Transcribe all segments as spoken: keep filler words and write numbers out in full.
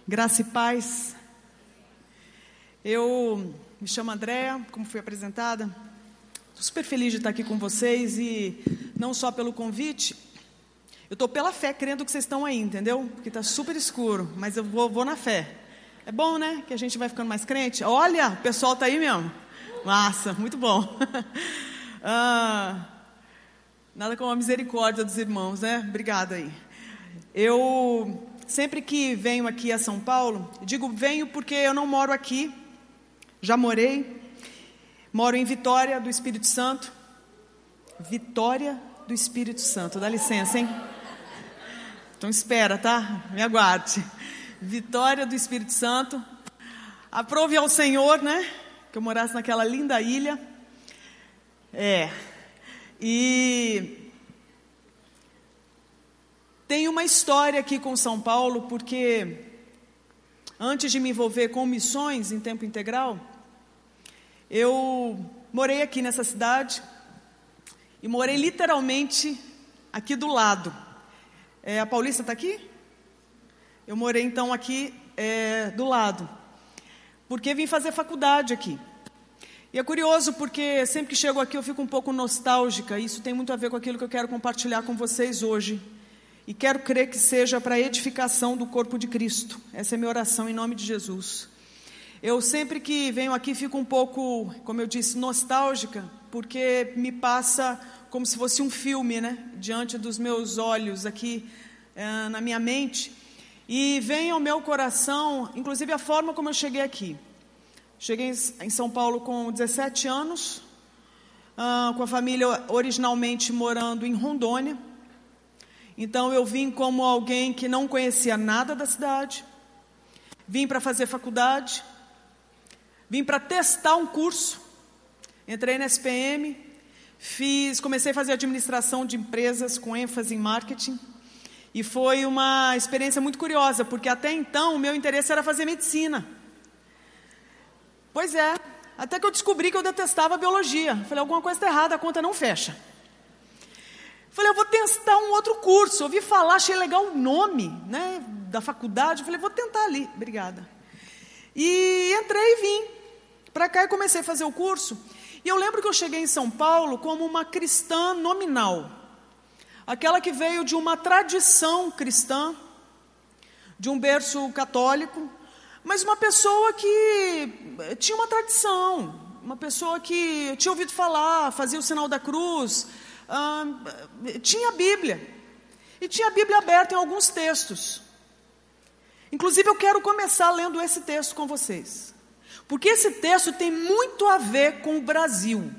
Graça e paz. Eu me chamo Andréa, como fui apresentada. Estou super feliz de estar aqui com vocês e não só pelo convite. Eu estou pela fé, crendo que vocês estão aí, entendeu? Porque está super escuro, mas eu vou, vou na fé. É bom, né? Que a gente vai ficando mais crente. Olha, o pessoal está aí mesmo. Massa, muito bom. ah, nada como a misericórdia dos irmãos, né? Obrigada aí. Eu... Sempre que venho aqui a São Paulo, digo venho porque eu não moro aqui, já morei, moro em Vitória do Espírito Santo. Vitória do Espírito Santo, dá licença, hein? Então espera, tá? Me aguarde. Vitória do Espírito Santo. Aprove ao Senhor, né? Que eu morasse naquela linda ilha. É. E... Tenho uma história aqui com São Paulo, porque antes de me envolver com missões em tempo integral, eu morei aqui nessa cidade e morei literalmente aqui do lado. É, a Paulista está aqui? Eu morei então aqui é, do lado, porque vim fazer faculdade aqui. E é curioso porque sempre que chego aqui eu fico um pouco nostálgica, e isso tem muito a ver com aquilo que eu quero compartilhar com vocês hoje. E quero crer que seja para a edificação do corpo de Cristo. Essa é a minha oração em nome de Jesus. Eu sempre que venho aqui fico um pouco, como eu disse, nostálgica, porque me passa como se fosse um filme, né? Diante dos meus olhos aqui, é, na minha mente. E vem ao meu coração, inclusive a forma como eu cheguei aqui. Cheguei em São Paulo com dezessete anos, ah, com a família originalmente morando em Rondônia. Então eu vim como alguém que não conhecia nada da cidade, vim para fazer faculdade, vim para testar um curso, entrei na S P M, fiz, comecei a fazer administração de empresas com ênfase em marketing, e foi uma experiência muito curiosa, porque até então o meu interesse era fazer medicina. Pois é, até que eu descobri que eu detestava biologia. Falei, alguma coisa está errada, a conta não fecha. Falei, eu vou testar um outro curso. Ouvi falar, achei legal o nome, né, da faculdade. Falei, vou tentar ali. Obrigada. E entrei e vim para cá e comecei a fazer o curso. E eu lembro que eu cheguei em São Paulo como uma cristã nominal. Aquela que veio de uma tradição cristã, de um berço católico, mas uma pessoa que tinha uma tradição, uma pessoa que tinha ouvido falar, fazia o sinal da cruz. Ah, tinha a Bíblia, e tinha a Bíblia aberta em alguns textos. Inclusive eu quero começar lendo esse texto com vocês, porque esse texto tem muito a ver com o Brasil.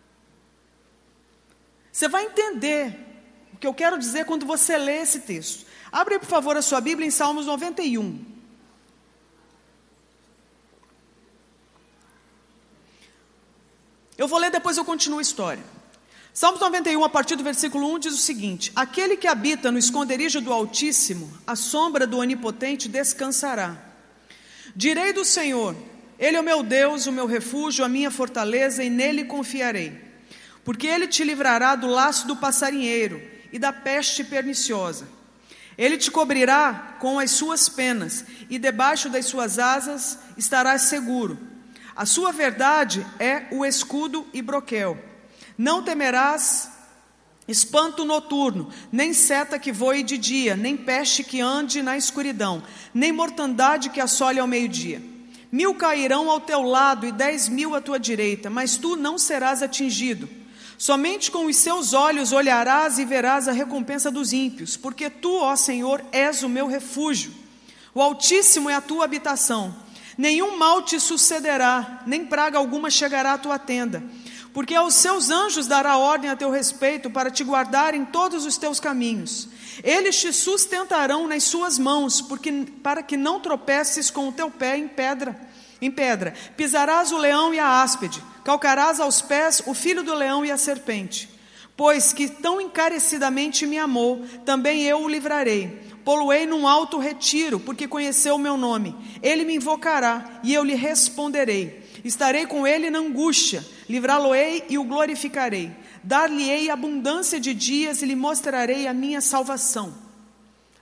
Você vai entender o que eu quero dizer quando você lê esse texto. Abre aí, por favor, a sua Bíblia em Salmos noventa e um. Eu vou ler, depois eu continuo a história. Salmos noventa e um, a partir do versículo um, diz o seguinte: aquele que habita no esconderijo do Altíssimo, à sombra do Onipotente descansará. Direi do Senhor, Ele é o meu Deus, o meu refúgio, a minha fortaleza, e nele confiarei. Porque Ele te livrará do laço do passarinheiro e da peste perniciosa. Ele te cobrirá com as suas penas, e debaixo das suas asas estarás seguro. A sua verdade é o escudo e broquel. Não temerás espanto noturno, nem seta que voe de dia, nem peste que ande na escuridão, nem mortandade que assole ao meio-dia. Mil cairão ao teu lado e dez mil à tua direita, mas tu não serás atingido. Somente com os seus olhos olharás e verás a recompensa dos ímpios, porque tu, ó Senhor, és o meu refúgio. O Altíssimo é a tua habitação. Nenhum mal te sucederá, nem praga alguma chegará à tua tenda. Porque aos seus anjos dará ordem a teu respeito para te guardar em todos os teus caminhos. Eles te sustentarão nas suas mãos, porque, para que não tropeces com o teu pé em pedra. Em pedra. Pisarás o leão e a áspide, calcarás aos pés o filho do leão e a serpente. Pois que tão encarecidamente me amou, também eu o livrarei. Pô-lo-ei num alto retiro, porque conheceu o meu nome. Ele me invocará e eu lhe responderei. Estarei com ele na angústia, livrá-lo-ei e o glorificarei. Dar-lhe-ei abundância de dias e lhe mostrarei a minha salvação.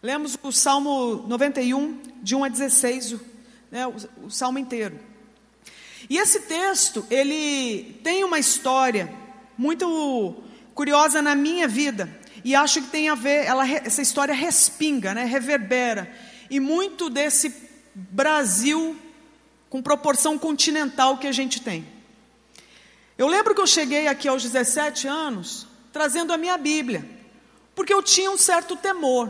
Lemos o Salmo noventa e um, de um a dezesseis, né, o, o Salmo inteiro. E esse texto, ele tem uma história muito curiosa na minha vida, e acho que tem a ver, ela, essa história respinga, né, reverbera, e muito desse Brasil com proporção continental que a gente tem. Eu lembro que eu cheguei aqui aos dezessete anos, trazendo a minha Bíblia, porque eu tinha um certo temor.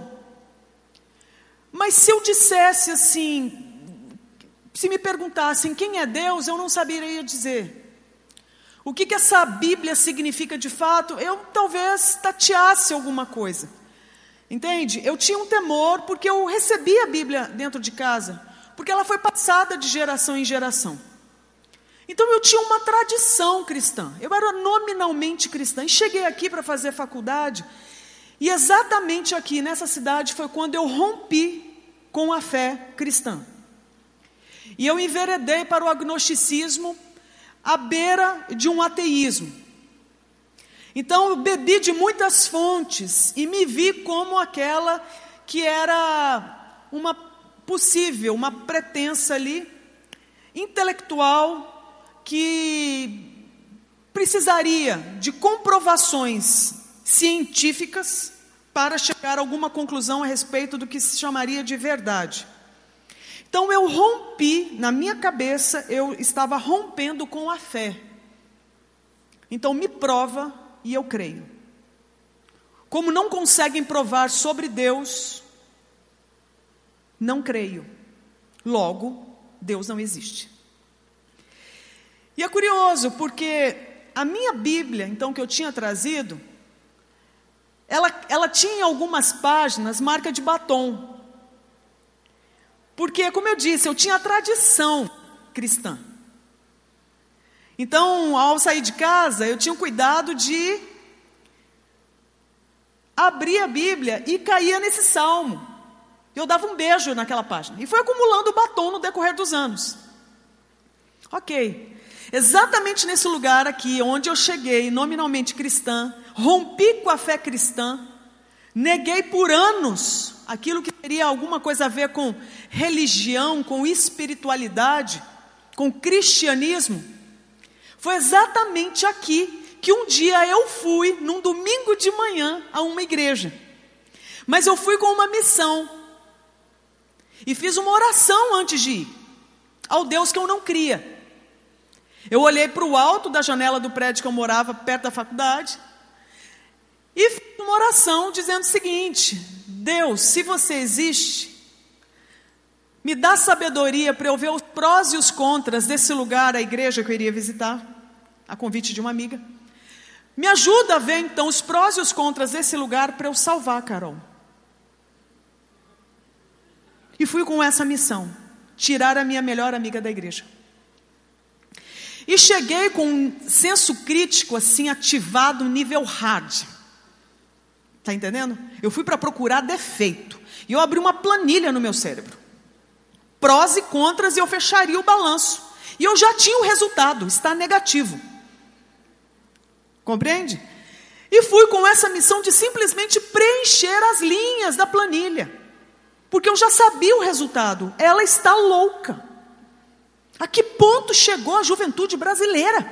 Mas se eu dissesse assim, se me perguntassem quem é Deus, eu não saberia dizer. O que, que essa Bíblia significa de fato, eu talvez tateasse alguma coisa. Entende? Eu tinha um temor porque eu recebi a Bíblia dentro de casa, porque ela foi passada de geração em geração. Então eu tinha uma tradição cristã, eu era nominalmente cristã, e cheguei aqui para fazer faculdade, e exatamente aqui nessa cidade foi quando eu rompi com a fé cristã. E eu enveredei para o agnosticismo à beira de um ateísmo. Então eu bebi de muitas fontes e me vi como aquela que era uma possível, uma pretensa ali, intelectual, que precisaria de comprovações científicas para chegar a alguma conclusão a respeito do que se chamaria de verdade. Então eu rompi, na minha cabeça, eu estava rompendo com a fé. Então me prova e eu creio. Como não conseguem provar sobre Deus, não creio. Logo, Deus não existe. E é curioso, porque a minha Bíblia, então, que eu tinha trazido, ela, ela tinha algumas páginas marca de batom. Porque, como eu disse, eu tinha a tradição cristã. Então, ao sair de casa, eu tinha o cuidado de abrir a Bíblia e caía nesse salmo. Eu dava um beijo naquela página. E foi acumulando batom no decorrer dos anos. Ok. Exatamente nesse lugar aqui, onde eu cheguei, nominalmente cristã, rompi com a fé cristã, neguei por anos aquilo que teria alguma coisa a ver com religião, com espiritualidade, com cristianismo. Foi exatamente aqui que um dia eu fui, num domingo de manhã, a uma igreja. Mas eu fui com uma missão. E fiz uma oração antes de ir, ao Deus que eu não cria. Eu olhei para o alto da janela do prédio que eu morava, perto da faculdade, e fiz uma oração dizendo o seguinte: Deus, se você existe, me dá sabedoria para eu ver os prós e os contras desse lugar, a igreja que eu iria visitar, a convite de uma amiga. Me ajuda a ver então os prós e os contras desse lugar para eu salvar a Carol. E fui com essa missão, tirar a minha melhor amiga da igreja. E cheguei com um senso crítico assim ativado nível hard. Está entendendo? Eu fui para procurar defeito. E eu abri uma planilha no meu cérebro. Prós e contras, e eu fecharia o balanço. E eu já tinha o resultado, está negativo. Compreende? E fui com essa missão de simplesmente preencher as linhas da planilha. Porque eu já sabia o resultado. Ela está louca. A que ponto chegou a juventude brasileira?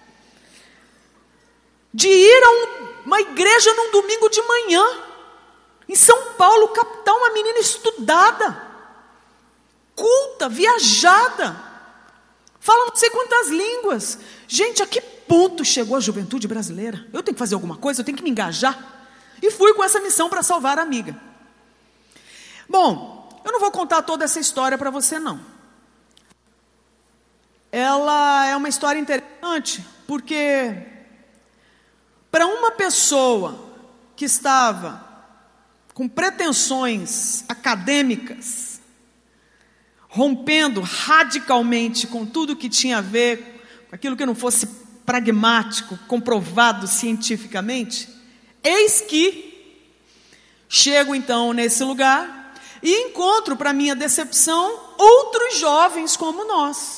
De ir a um, uma igreja num domingo de manhã, em São Paulo, capital, uma menina estudada, culta, viajada, fala não sei quantas línguas. Gente, a que ponto chegou a juventude brasileira? Eu tenho que fazer alguma coisa, eu tenho que me engajar. E fui com essa missão para salvar a amiga. Bom, eu não vou contar toda essa história para você não. Ela é uma história interessante, porque para uma pessoa que estava com pretensões acadêmicas, rompendo radicalmente com tudo que tinha a ver com aquilo que não fosse pragmático, comprovado cientificamente, eis que chego então nesse lugar e encontro, para minha decepção, outros jovens como nós.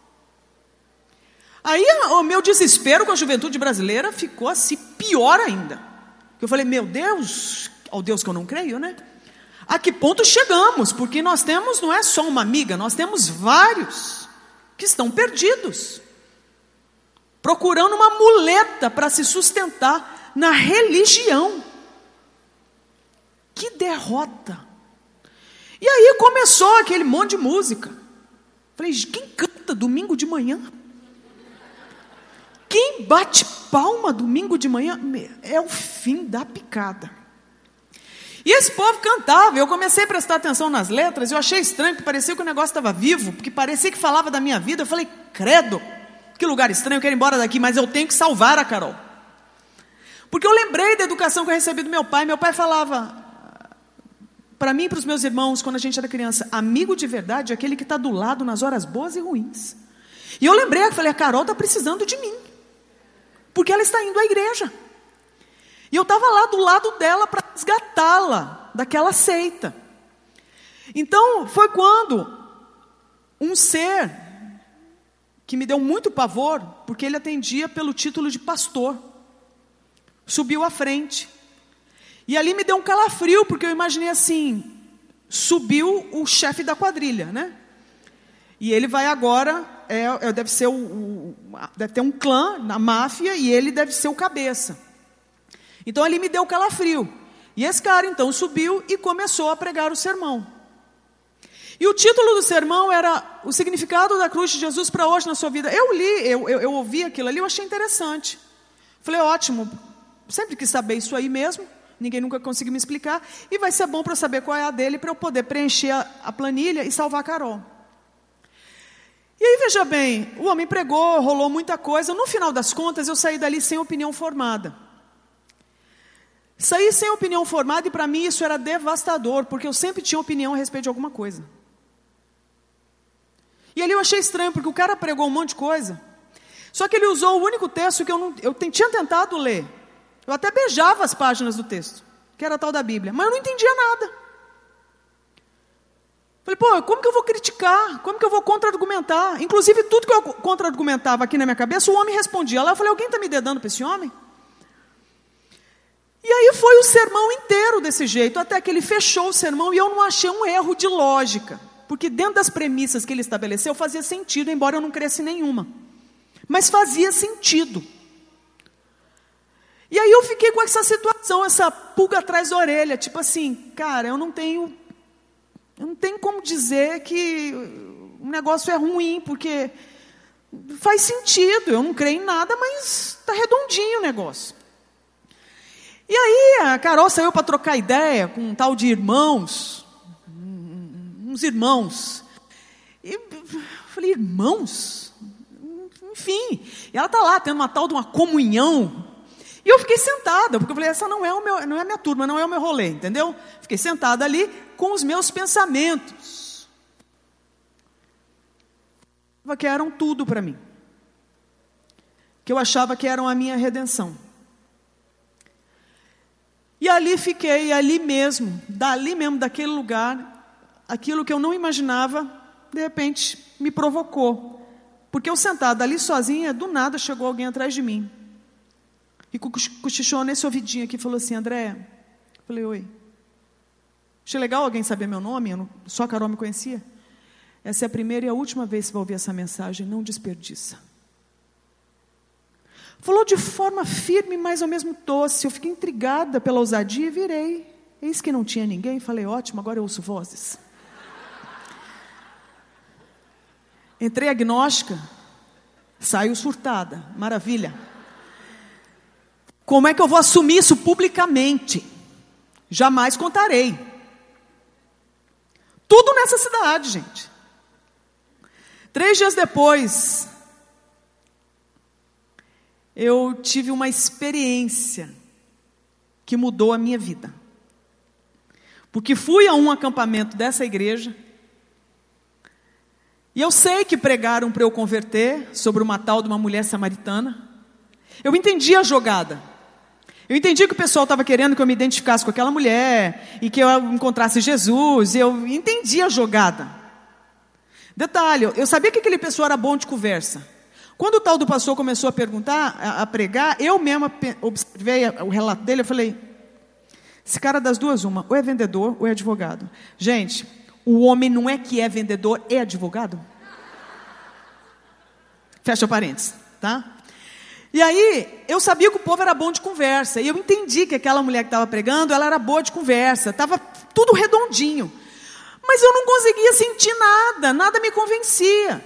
Aí o meu desespero com a juventude brasileira ficou assim, pior ainda. Eu falei, meu Deus, ao Deus que eu não creio, né? A que ponto chegamos? Porque nós temos, não é só uma amiga, nós temos vários que estão perdidos, procurando uma muleta para se sustentar na religião. Que derrota! E aí começou aquele monte de música. Falei, quem canta domingo de manhã? Quem bate palma domingo de manhã? É o fim da picada. E esse povo cantava, eu comecei a prestar atenção nas letras, eu achei estranho, porque parecia que o negócio estava vivo, porque parecia que falava da minha vida. Eu falei, credo, que lugar estranho, eu quero ir embora daqui, mas eu tenho que salvar a Carol. Porque eu lembrei da educação que eu recebi do meu pai. Meu pai falava, para mim e para os meus irmãos, quando a gente era criança, amigo de verdade é aquele que está do lado nas horas boas e ruins. E eu lembrei, eu falei, a Carol está precisando de mim, porque ela está indo à igreja. E eu estava lá do lado dela para resgatá-la daquela seita. Então, foi quando um ser que me deu muito pavor, porque ele atendia pelo título de pastor, subiu à frente. E ali me deu um calafrio, porque eu imaginei assim, subiu o chefe da quadrilha, né? E ele vai agora, é, é, deve ser o, o, deve ter um clã na máfia, e ele deve ser o cabeça. Então ali me deu calafrio. E esse cara então subiu e começou a pregar o sermão. E o título do sermão era o significado da cruz de Jesus para hoje na sua vida. Eu li, eu, eu, eu ouvi aquilo ali, eu achei interessante. Falei, ótimo, sempre quis saber isso aí mesmo, ninguém nunca conseguiu me explicar, e vai ser bom para eu saber qual é a dele, para eu poder preencher a, a planilha e salvar a Carol. E aí, veja bem, o homem pregou, rolou muita coisa, no final das contas eu saí dali sem opinião formada. Saí sem opinião formada, e para mim isso era devastador, porque eu sempre tinha opinião a respeito de alguma coisa. E ali eu achei estranho, porque o cara pregou um monte de coisa, só que ele usou o único texto que eu, não, eu tinha tentado ler. Eu até beijava as páginas do texto, que era a tal da Bíblia, mas eu não entendia nada. Falei, pô, como que eu vou criticar? Como que eu vou contra-argumentar? Inclusive, tudo que eu contra-argumentava aqui na minha cabeça, o homem respondia lá. Eu falei, alguém está me dedando para esse homem? E aí foi o sermão inteiro desse jeito, até que ele fechou o sermão, e eu não achei um erro de lógica, porque dentro das premissas que ele estabeleceu, fazia sentido, embora eu não cresce nenhuma. Mas fazia sentido. E aí eu fiquei com essa situação, essa pulga atrás da orelha, tipo assim, cara, eu não tenho, eu não tenho como dizer que o negócio é ruim, porque faz sentido, eu não creio em nada, mas está redondinho o negócio. E aí a Carol saiu para trocar ideia com um tal de irmãos, uns irmãos. E eu falei, irmãos? Enfim, e ela está lá tendo uma tal de uma comunhão. E eu fiquei sentada, porque eu falei, essa não é, o meu, não é a minha turma, não é o meu rolê, entendeu? Fiquei sentada ali com os meus pensamentos, que eram tudo para mim, que eu achava que eram a minha redenção. E ali fiquei, ali mesmo, dali mesmo, daquele lugar, aquilo que eu não imaginava, de repente me provocou. Porque eu sentada ali sozinha, do nada chegou alguém atrás de mim. E cochichou nesse ouvidinho aqui e falou assim, Andréia. Eu falei, oi. Achei legal alguém saber meu nome, eu não, só a Carol me conhecia. Essa é a primeira e a última vez que vai ouvir essa mensagem, não desperdiça. Falou de forma firme, mas ao mesmo doce. Eu fiquei intrigada pela ousadia e virei. Eis que não tinha ninguém. Falei, ótimo, agora eu ouço vozes. Entrei agnóstica, saio surtada. Maravilha. Como é que eu vou assumir isso publicamente? Jamais contarei. Tudo nessa cidade, gente. Três dias depois, eu tive uma experiência que mudou a minha vida. Porque fui a um acampamento dessa igreja, e eu sei que pregaram para eu converter sobre uma tal de uma mulher samaritana. Eu entendi a jogada. Eu entendi que o pessoal estava querendo que eu me identificasse com aquela mulher, e que eu encontrasse Jesus, e eu entendi a jogada. Detalhe, eu sabia que aquele pessoal era bom de conversa. Quando o tal do pastor começou a perguntar, a, a pregar, eu mesma observei o relato dele, eu falei, Esse cara das duas, uma, ou é vendedor ou é advogado. Gente, o homem não é que é vendedor, é advogado? Fecha parênteses, tá? E aí, eu sabia que o povo era bom de conversa. E eu entendi que aquela mulher que estava pregando, ela era boa de conversa. Estava tudo redondinho. Mas eu não conseguia sentir nada, nada me convencia.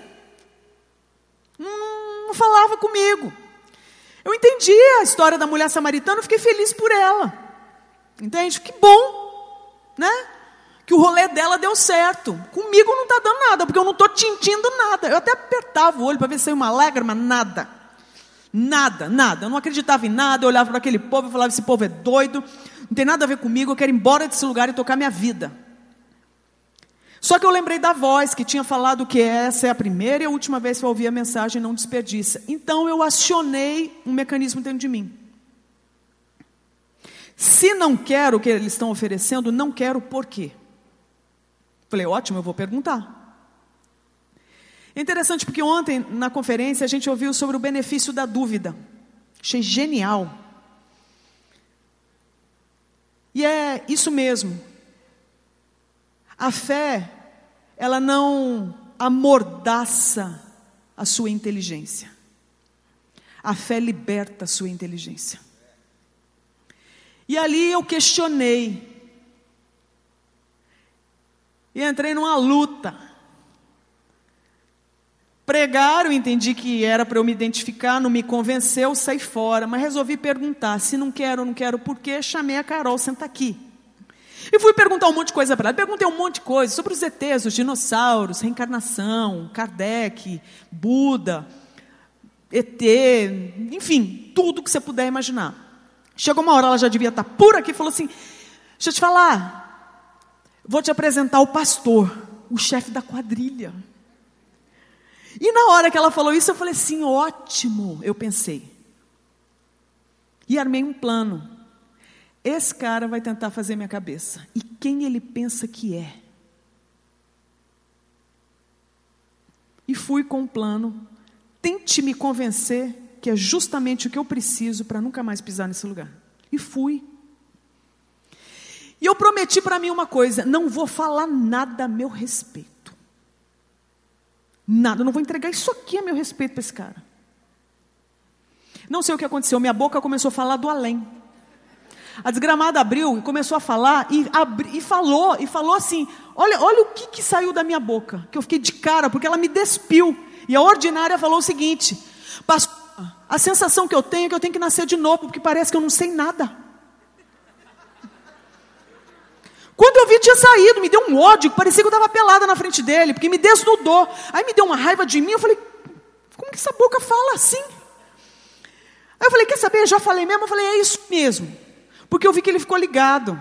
Não, não falava comigo. Eu entendi a história da mulher samaritana, eu fiquei feliz por ela. Entende? Que bom, né? Que o rolê dela deu certo. Comigo não está dando nada, porque eu não estou tintindo nada. Eu até apertava o olho para ver se saiu uma lágrima, nada. Nada, nada. Eu não acreditava em nada, eu olhava para aquele povo e falava, esse povo é doido, não tem nada a ver comigo, eu quero ir embora desse lugar e tocar minha vida. Só que eu lembrei da voz que tinha falado que essa é a primeira e a última vez que eu ouvi a mensagem, não desperdiça. Então eu acionei um mecanismo dentro de mim. Se não quero o que eles estão oferecendo, não quero por quê? Falei, ótimo, eu vou perguntar. É interessante porque ontem na conferência a gente ouviu sobre o benefício da dúvida. Achei genial. E é isso mesmo. A fé, ela não amordaça a sua inteligência. A fé liberta a sua inteligência. E ali eu questionei. E entrei numa luta. Pregaram, entendi que era para eu me identificar, não me convenceu, saí fora. Mas resolvi perguntar, se não quero, não quero por quê, chamei a Carol, senta aqui. E fui perguntar um monte de coisa para ela. Perguntei um monte de coisa sobre os E Tês, os dinossauros, reencarnação, Kardec, Buda, E T, enfim, tudo que você puder imaginar. Chegou uma hora, ela já devia estar por aqui, falou assim, deixa eu te falar, vou te apresentar o pastor, o chefe da quadrilha. E na hora que ela falou isso, eu falei assim, ótimo, eu pensei. E armei um plano. Esse cara vai tentar fazer minha cabeça. E quem ele pensa que é? E fui com um plano. Tente me convencer que é justamente o que eu preciso para nunca mais pisar nesse lugar. E fui. E eu prometi para mim uma coisa, não vou falar nada a meu respeito. Nada, eu não vou entregar isso aqui a meu respeito para esse cara. Não sei o que aconteceu, minha boca começou a falar do além. A desgramada abriu e começou a falar, e, abri, e falou, e falou assim, olha, olha o que, que saiu da minha boca, que eu fiquei de cara, porque ela me despiu. E a ordinária falou o seguinte, pastor, a sensação que eu tenho é que eu tenho que nascer de novo, porque parece que eu não sei nada. Quando eu vi, tinha saído, me deu um ódio, parecia que eu estava pelada na frente dele, porque me desnudou. Aí me deu uma raiva de mim, eu falei, como que essa boca fala assim? Aí eu falei, quer saber, já falei mesmo, eu falei, é isso mesmo. Porque eu vi que ele ficou ligado.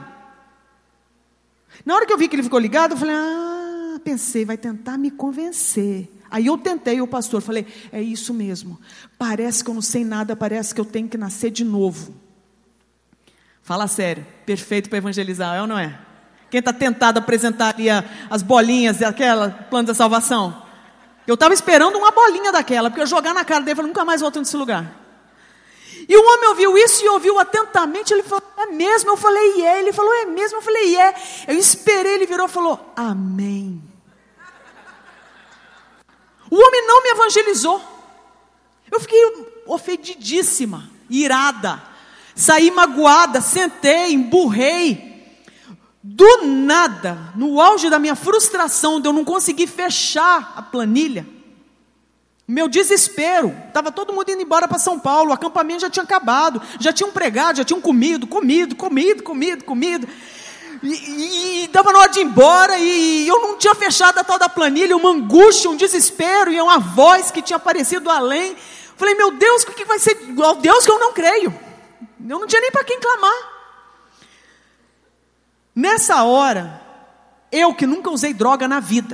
Na hora que eu vi que ele ficou ligado, eu falei, ah, pensei, vai tentar me convencer. Aí eu tentei o pastor, falei, é isso mesmo. Parece que eu não sei nada, parece que eu tenho que nascer de novo. Fala sério, perfeito para evangelizar, é ou não é? Quem está tentado a apresentar ali a, as bolinhas, aquela plano da salvação? Eu estava esperando uma bolinha daquela, porque eu jogar na cara dele, eu falei, nunca mais volto nesse lugar. E o homem ouviu isso e ouviu atentamente, ele falou, é mesmo? Eu falei, é. Ele falou, é mesmo? Eu falei, é. Eu esperei, ele virou e falou, amém. O homem não me evangelizou. Eu fiquei ofendidíssima, irada. Saí magoada, sentei, emburrei. Do nada, no auge da minha frustração, de eu não conseguir fechar a planilha, meu desespero, estava todo mundo indo embora para São Paulo, o acampamento já tinha acabado, já tinham pregado, já tinham comido, comido, comido, comido, comido, e estava na hora de ir embora, e eu não tinha fechado a tal da planilha, uma angústia, um desespero, e uma voz que tinha aparecido além, falei, meu Deus, o que vai ser, ó Deus que eu não creio, eu não tinha nem para quem clamar. Nessa hora, eu que nunca usei droga na vida,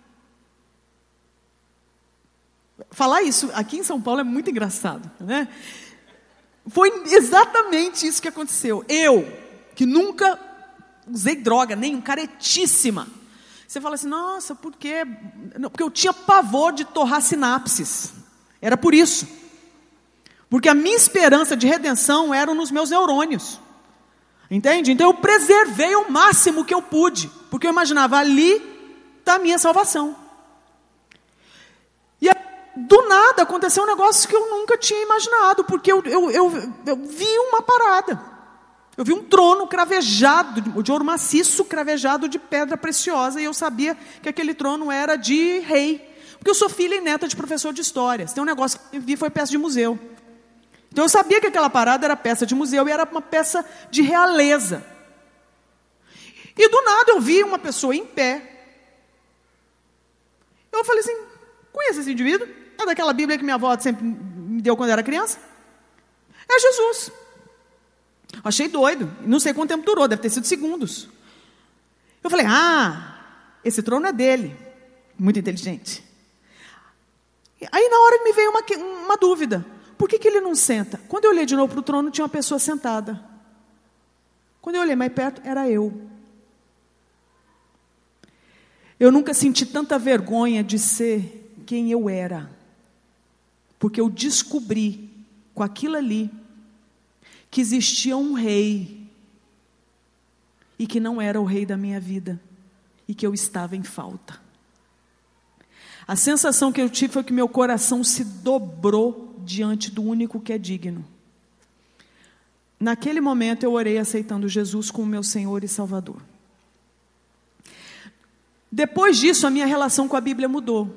falar isso aqui em São Paulo é muito engraçado, né? Foi exatamente isso que aconteceu. Eu, que nunca usei droga, nem caretíssima. Você fala assim, nossa, por quê? Não, porque eu tinha pavor de torrar sinapses. Era por isso. Porque a minha esperança de redenção era nos meus neurônios. Entende? Então eu preservei o máximo que eu pude, porque eu imaginava, ali está a minha salvação. E do nada aconteceu um negócio que eu nunca tinha imaginado, porque eu, eu, eu, eu vi uma parada. Eu vi um trono cravejado, de ouro maciço, cravejado de pedra preciosa, e eu sabia que aquele trono era de rei, porque eu sou filha e neta de professor de história. Tem um negócio que eu vi, foi peça de museu. Então eu sabia que aquela parada era peça de museu e era uma peça de realeza. E do nada eu vi uma pessoa em pé. Eu falei assim, conhece esse indivíduo? É daquela Bíblia que minha avó sempre me deu quando eu era criança? É Jesus. Achei doido, não sei quanto tempo durou, deve ter sido segundos. Eu falei, ah, esse trono é dele. Muito inteligente. Aí na hora me veio uma, uma dúvida. Por que, que ele não senta? Quando eu olhei de novo para o trono, tinha uma pessoa sentada. Quando eu olhei mais perto, era eu. Eu nunca senti tanta vergonha de ser quem eu era. Porque eu descobri, com aquilo ali, que existia um rei. E que não era o rei da minha vida. E que eu estava em falta. A sensação que eu tive foi que meu coração se dobrou diante do único que é digno. Naquele momento eu orei aceitando Jesus como meu Senhor e Salvador. Depois disso a minha relação com a Bíblia mudou.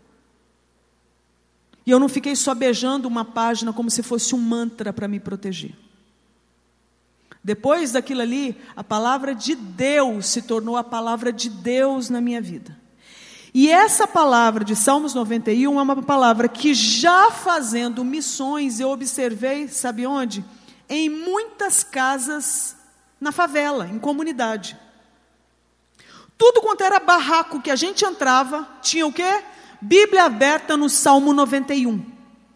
E eu não fiquei só beijando uma página como se fosse um mantra para me proteger. Depois daquilo ali, a palavra de Deus se tornou a palavra de Deus na minha vida. E essa palavra de Salmos noventa e um é uma palavra que já fazendo missões eu observei, sabe onde? Em muitas casas na favela, em comunidade. Tudo quanto era barraco que a gente entrava, tinha o quê? Bíblia aberta no Salmo noventa e um.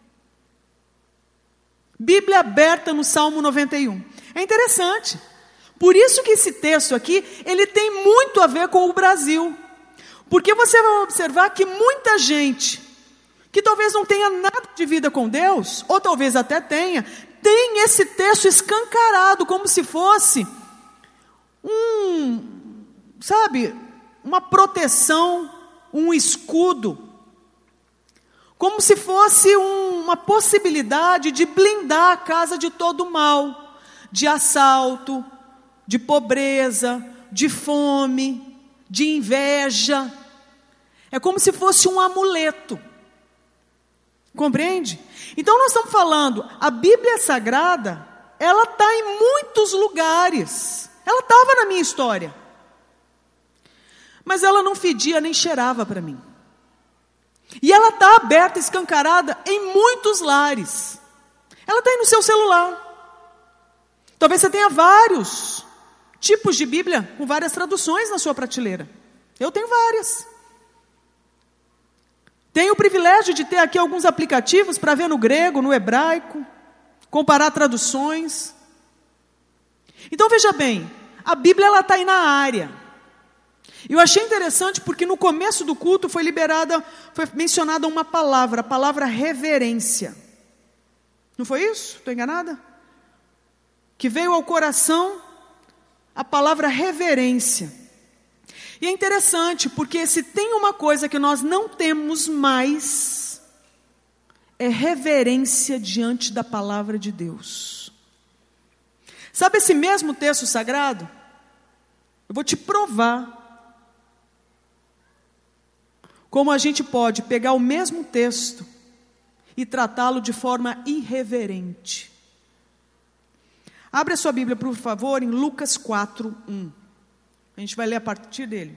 Bíblia aberta no Salmo noventa e um. É interessante. Por isso que esse texto aqui, ele tem muito a ver com o Brasil. Porque você vai observar que muita gente, que talvez não tenha nada de vida com Deus, ou talvez até tenha, tem esse texto escancarado, como se fosse um, sabe, uma proteção, um escudo, como se fosse um, uma possibilidade de blindar a casa de todo mal, de assalto, de pobreza, de fome, de inveja. É como se fosse um amuleto. Compreende? Então nós estamos falando, a Bíblia Sagrada, ela está em muitos lugares. Ela estava na minha história. Mas ela não fedia nem cheirava para mim. E ela está aberta, escancarada em muitos lares. Ela está aí no seu celular. Talvez você tenha vários tipos de Bíblia, com várias traduções na sua prateleira. Eu tenho várias. Tenho o privilégio de ter aqui alguns aplicativos para ver no grego, no hebraico, comparar traduções. Então veja bem, a Bíblia ela está aí na área. Eu achei interessante porque no começo do culto foi liberada, foi mencionada uma palavra, a palavra reverência. Não foi isso? Estou enganada? Que veio ao coração a palavra reverência. E é interessante, porque se tem uma coisa que nós não temos mais, é reverência diante da palavra de Deus. Sabe esse mesmo texto sagrado? Eu vou te provar como a gente pode pegar o mesmo texto e tratá-lo de forma irreverente. Abre a sua Bíblia, por favor, em Lucas quatro, um. A gente vai ler a partir dele.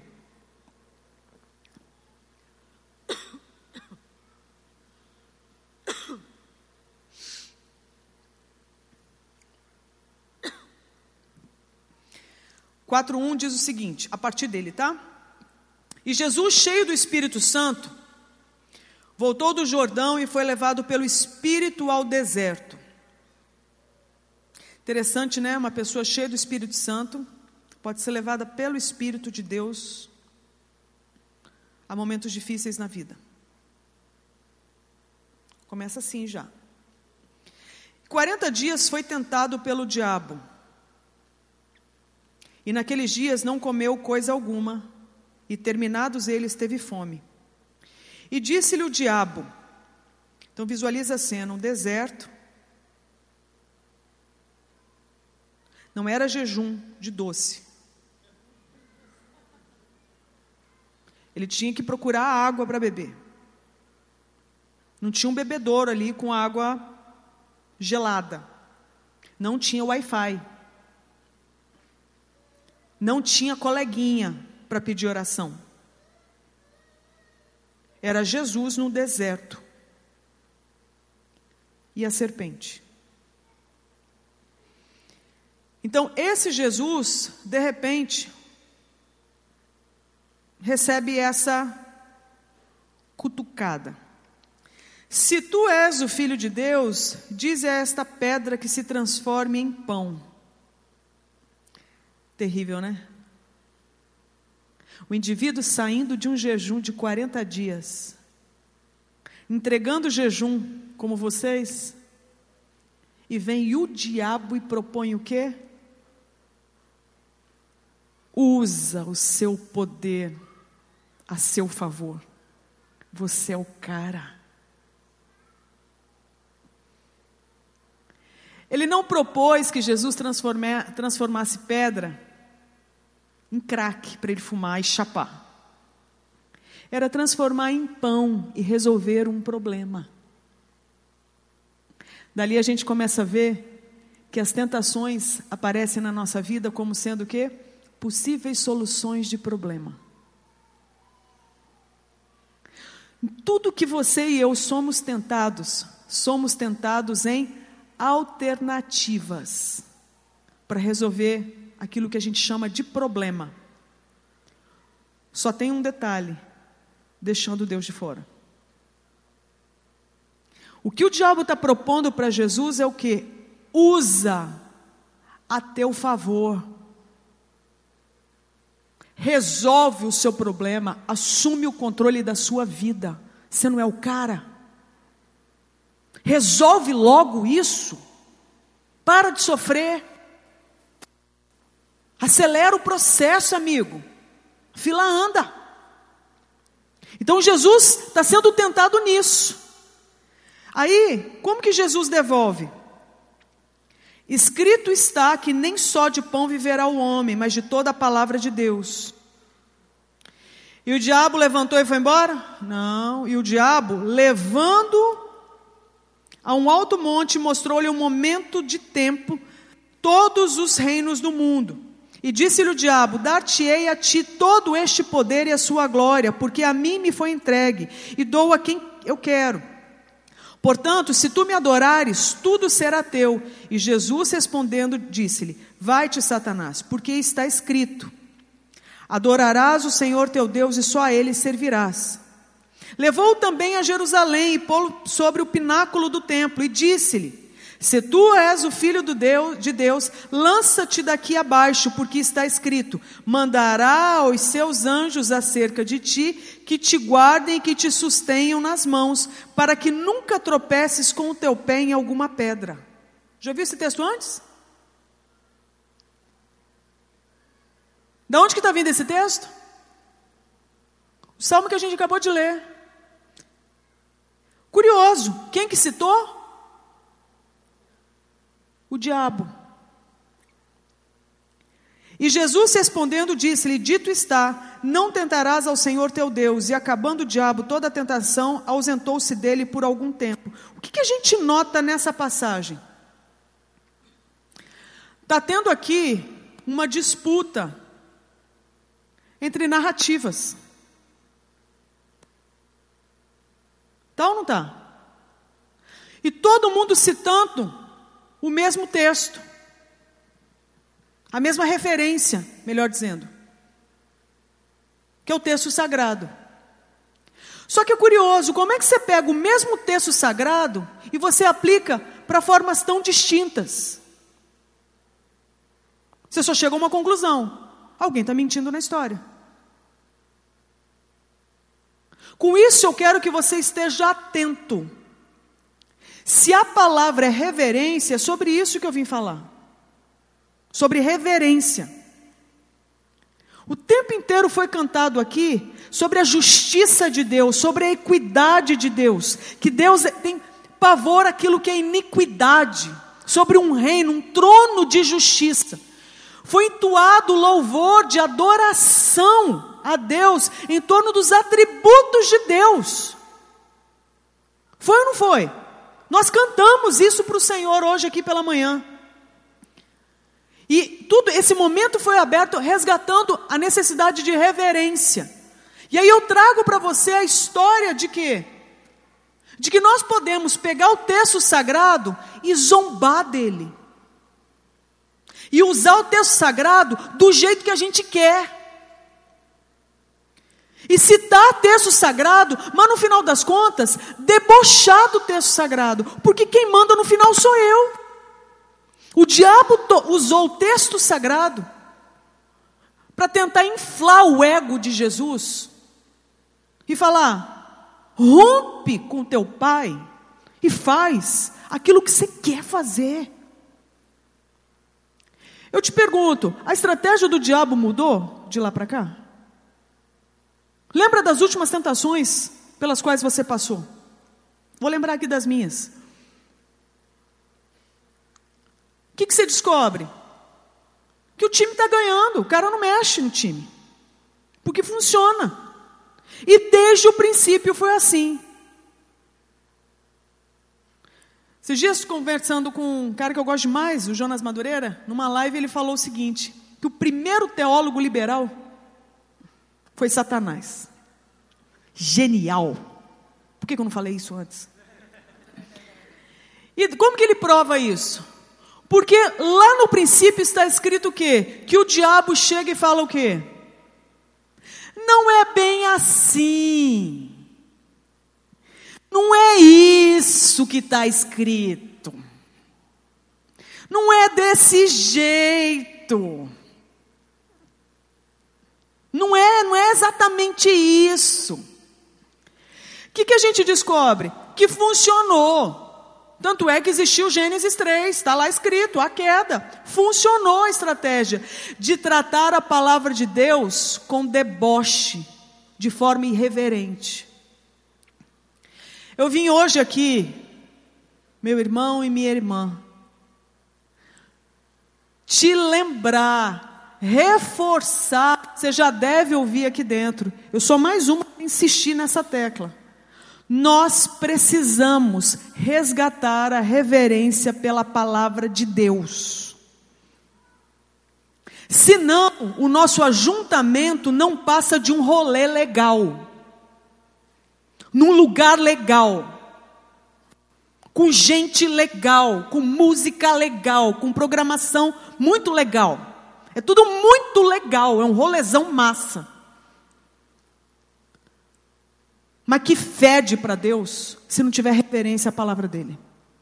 quatro, um diz o seguinte, a partir dele, tá? E Jesus, cheio do Espírito Santo, voltou do Jordão e foi levado pelo Espírito ao deserto. Interessante, né? Uma pessoa cheia do Espírito Santo pode ser levada pelo Espírito de Deus a momentos difíceis na vida. Começa assim já. quarenta dias foi tentado pelo diabo. E naqueles dias não comeu coisa alguma, e terminados eles teve fome. E disse-lhe o diabo, então visualiza a cena, um deserto, não era jejum de doce, ele tinha que procurar água para beber, não tinha um bebedouro ali com água gelada, não tinha Wi-Fi, não tinha coleguinha para pedir oração. Era Jesus no deserto. E a serpente. Então, esse Jesus, de repente, recebe essa cutucada. Se tu és o Filho de Deus, dize a esta pedra que se transforme em pão. Terrível, né? O indivíduo saindo de um jejum de quarenta dias, entregando o jejum como vocês, e vem o diabo e propõe o quê? Usa o seu poder a seu favor. Você é o cara. Ele não propôs que Jesus transformasse pedra em crack para ele fumar e chapar. Era transformar em pão e resolver um problema. Dali a gente começa a ver que as tentações aparecem na nossa vida como sendo o quê? Possíveis soluções de problema. Tudo que você e eu somos tentados, somos tentados em alternativas para resolver aquilo que a gente chama de problema. Só tem um detalhe, deixando Deus de fora. O que o diabo está propondo para Jesus é o quê? Usa a teu favor. Resolve o seu problema, assume o controle da sua vida. Você não é o cara. Resolve logo isso. Para de sofrer. Acelera o processo, amigo. A fila anda. Então Jesus está sendo tentado nisso. Aí, como que Jesus devolve? Escrito está que nem só de pão viverá o homem, mas de toda a palavra de Deus. E o diabo levantou e foi embora? Não. E o diabo, levando a um alto monte, mostrou-lhe um momento de tempo todos os reinos do mundo. E disse-lhe o diabo, dar-te-ei a ti todo este poder e a sua glória, porque a mim me foi entregue, e dou a quem eu quero. Portanto, se tu me adorares, tudo será teu. E Jesus respondendo, disse-lhe, vai-te, Satanás, porque está escrito, adorarás o Senhor teu Deus e só a Ele servirás. Levou-o também a Jerusalém e pô-lo sobre o pináculo do templo e disse-lhe, se tu és o Filho do Deus, de Deus, lança-te daqui abaixo, porque está escrito, mandará aos seus anjos acerca de ti, que te guardem e que te sustenham nas mãos, para que nunca tropeces com o teu pé em alguma pedra. Já viu esse texto antes? De onde que está vindo esse texto? O salmo que a gente acabou de ler. Curioso, quem que citou? O diabo. E Jesus respondendo disse-lhe, dito está, não tentarás ao Senhor teu Deus. E acabando o diabo toda a tentação, ausentou-se dele por algum tempo. O que, que a gente nota nessa passagem? Está tendo aqui uma disputa entre narrativas. Está ou não está? E todo mundo citando o mesmo texto, a mesma referência, melhor dizendo, que é o texto sagrado. Só que é curioso, como é que você pega o mesmo texto sagrado e você aplica para formas tão distintas? Você só chega a uma conclusão, alguém está mentindo na história. Com isso eu quero que você esteja atento. Se a palavra é reverência, é sobre isso que eu vim falar. Sobre reverência. O tempo inteiro foi cantado aqui sobre a justiça de Deus, sobre a equidade de Deus, que Deus tem pavor àquilo que é iniquidade, sobre um reino, um trono de justiça. Foi entoado louvor de adoração a Deus em torno dos atributos de Deus. Foi ou não foi? Nós cantamos isso para o Senhor hoje aqui pela manhã. E tudo, esse momento foi aberto resgatando a necessidade de reverência. E aí eu trago para você a história de quê? De que nós podemos pegar o texto sagrado e zombar dele. E usar o texto sagrado do jeito que a gente quer. E citar texto sagrado, mas no final das contas, debochar do texto sagrado. Porque quem manda no final sou eu. O diabo usou o texto sagrado para tentar inflar o ego de Jesus. E falar, rompe com teu pai e faz aquilo que você quer fazer. Eu te pergunto, a estratégia do diabo mudou de lá para cá? Lembra das últimas tentações pelas quais você passou? Vou lembrar aqui das minhas. O que, que você descobre? Que o time está ganhando, o cara não mexe no time. Porque funciona. E desde o princípio foi assim. Esses dias, conversando com um cara que eu gosto demais, o Jonas Madureira, numa live ele falou o seguinte, que o primeiro teólogo liberal foi Satanás. Genial. Por que eu não falei isso antes? E como que ele prova isso? Porque lá no princípio está escrito o quê? Que o diabo chega e fala o quê? Não é bem assim. Não é isso que está escrito. Não é desse jeito. Não é, não é exatamente isso. O que, que a gente descobre? Que funcionou. Tanto é que existiu Gênesis três, está lá escrito, a queda. Funcionou a estratégia de tratar a palavra de Deus com deboche, de forma irreverente. Eu vim hoje aqui, meu irmão e minha irmã, te lembrar, reforçar, você já deve ouvir aqui dentro, eu sou mais uma a insistir nessa tecla. Nós precisamos resgatar a reverência pela palavra de Deus. Senão, o nosso ajuntamento não passa de um rolê legal. Num lugar legal. Com gente legal, com música legal, com programação muito legal. É tudo muito legal, é um rolezão massa. Mas que fede para Deus se não tiver referência à palavra dele.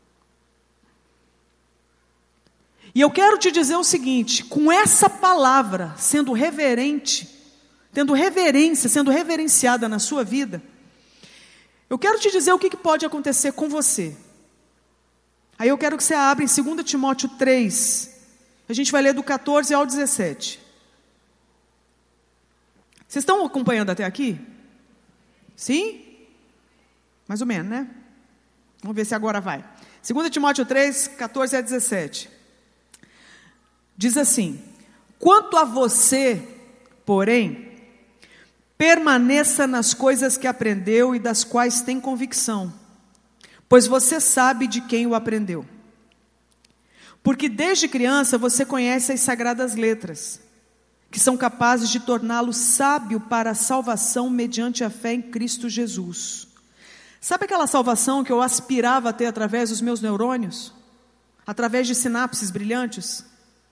E eu quero te dizer o seguinte, com essa palavra sendo reverente, tendo reverência, sendo reverenciada na sua vida, eu quero te dizer o que, que pode acontecer com você. Aí eu quero que você abra em dois Timóteo três, a gente vai ler do quatorze ao dezessete. Vocês estão acompanhando até aqui? Sim? Mais ou menos, né? Vamos ver se agora vai. dois Timóteo três, quatorze a dezessete. Diz assim: quanto a você, porém, permaneça nas coisas que aprendeu e das quais tem convicção, pois você sabe de quem o aprendeu. Porque desde criança você conhece as sagradas letras, que são capazes de torná-lo sábio para a salvação mediante a fé em Cristo Jesus. Sabe aquela salvação que eu aspirava a ter através dos meus neurônios? Através de sinapses brilhantes?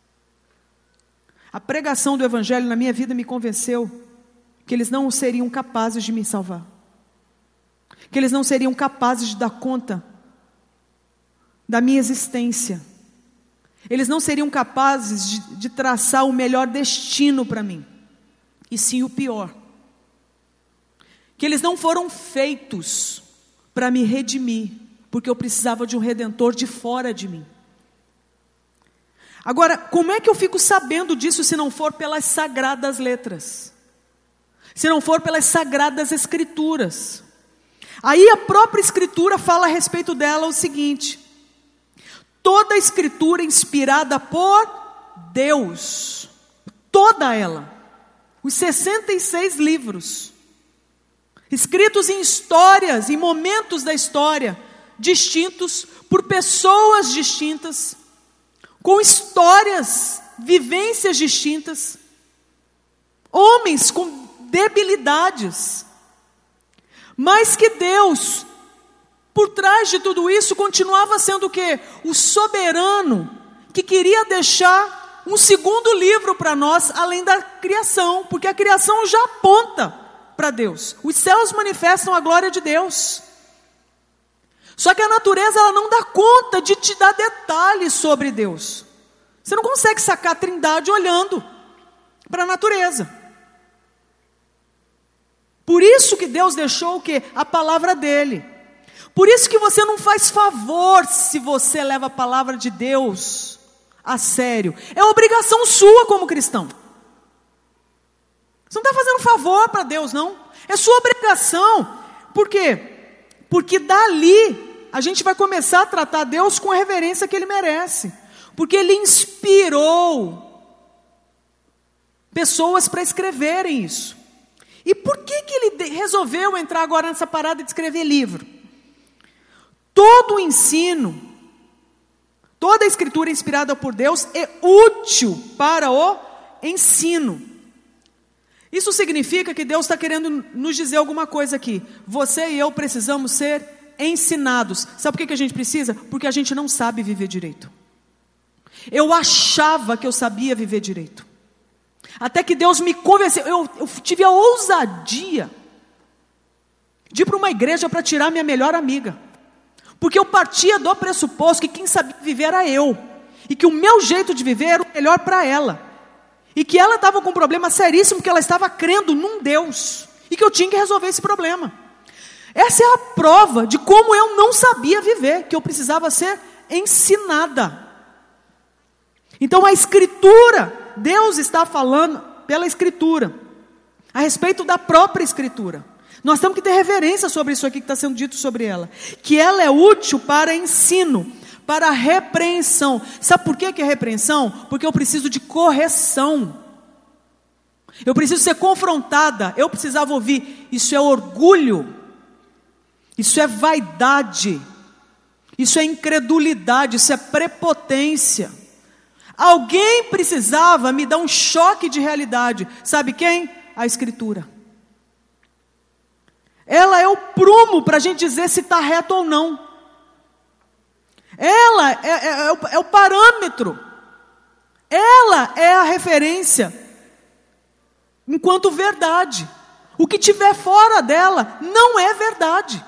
A pregação do Evangelho na minha vida me convenceu que eles não seriam capazes de me salvar. Que eles não seriam capazes de dar conta da minha existência. Eles não seriam capazes de, de traçar o melhor destino para mim, e sim o pior. Que eles não foram feitos para me redimir, porque eu precisava de um redentor de fora de mim. Agora, como é que eu fico sabendo disso se não for pelas sagradas letras? Se não for pelas sagradas escrituras? Aí a própria escritura fala a respeito dela o seguinte: toda a escritura inspirada por Deus, toda ela, os sessenta e seis livros, escritos em histórias, em momentos da história, distintos, por pessoas distintas, com histórias, vivências distintas, homens com debilidades, mas que Deus, por trás de tudo isso, continuava sendo o quê? O soberano, que queria deixar um segundo livro para nós, além da criação, porque a criação já aponta para Deus. Os céus manifestam a glória de Deus. Só que a natureza, ela não dá conta de te dar detalhes sobre Deus. Você não consegue sacar a Trindade olhando para a natureza. Por isso que Deus deixou o quê? A palavra dele. Por isso que você não faz favor se você leva a palavra de Deus a sério. É obrigação sua como cristão. Você não está fazendo favor para Deus, não. É sua obrigação. Por quê? Porque dali a gente vai começar a tratar Deus com a reverência que Ele merece. Porque Ele inspirou pessoas para escreverem isso. E por que que Ele resolveu entrar agora nessa parada de escrever livro? Todo o ensino, toda a escritura inspirada por Deus é útil para o ensino. Isso significa que Deus está querendo nos dizer alguma coisa aqui. Você e eu precisamos ser ensinados. Sabe por que que a gente precisa? Porque a gente não sabe viver direito. Eu achava que eu sabia viver direito. Até que Deus me convenceu. Eu, eu tive a ousadia de ir para uma igreja para tirar minha melhor amiga. Porque eu partia do pressuposto que quem sabia viver era eu. E que o meu jeito de viver era o melhor para ela. E que ela estava com um problema seríssimo, que ela estava crendo num Deus. E que eu tinha que resolver esse problema. Essa é a prova de como eu não sabia viver, que eu precisava ser ensinada. Então a escritura, Deus está falando pela escritura, a respeito da própria escritura. Nós temos que ter reverência sobre isso aqui que está sendo dito sobre ela. Que ela é útil para ensino, para repreensão. Sabe por que que é repreensão? Porque eu preciso de correção. Eu preciso ser confrontada. Eu precisava ouvir, isso é orgulho. Isso é vaidade, isso é incredulidade, isso é prepotência. Alguém precisava me dar um choque de realidade. Sabe quem? A Escritura. Ela é o prumo para a gente dizer se está reto ou não. Ela é, é, é, o, é o parâmetro. Ela é a referência enquanto verdade. O que tiver fora dela não é verdade.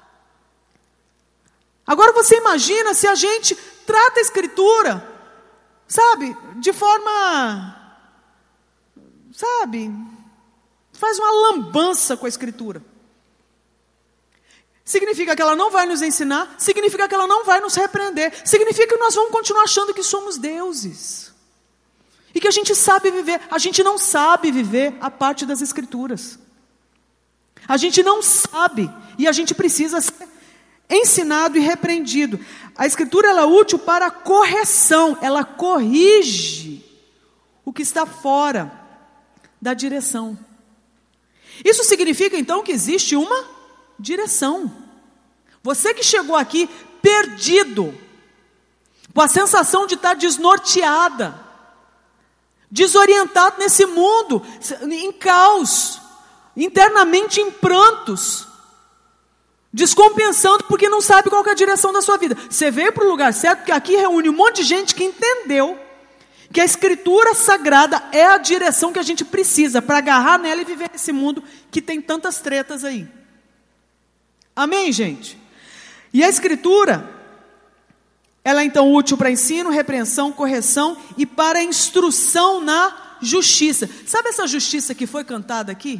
Agora você imagina se a gente trata a Escritura, sabe, de forma, sabe, faz uma lambança com a Escritura. Significa que ela não vai nos ensinar, significa que ela não vai nos repreender, significa que nós vamos continuar achando que somos deuses. E que a gente sabe viver, a gente não sabe viver a parte das Escrituras. A gente não sabe, e a gente precisa ser ensinado e repreendido. A Escritura, ela é útil para a correção, ela corrige o que está fora da direção. Isso significa então que existe uma direção. Você que chegou aqui perdido, com a sensação de estar desnorteada, desorientado nesse mundo, em caos, internamente em prantos, descompensando porque não sabe qual que é a direção da sua vida. Você veio para o lugar certo, porque aqui reúne um monte de gente que entendeu que a Escritura Sagrada é a direção que a gente precisa para agarrar nela e viver nesse mundo que tem tantas tretas aí. Amém, gente? E a Escritura, ela é então útil para ensino, repreensão, correção e para instrução na justiça. Sabe essa justiça que foi cantada aqui?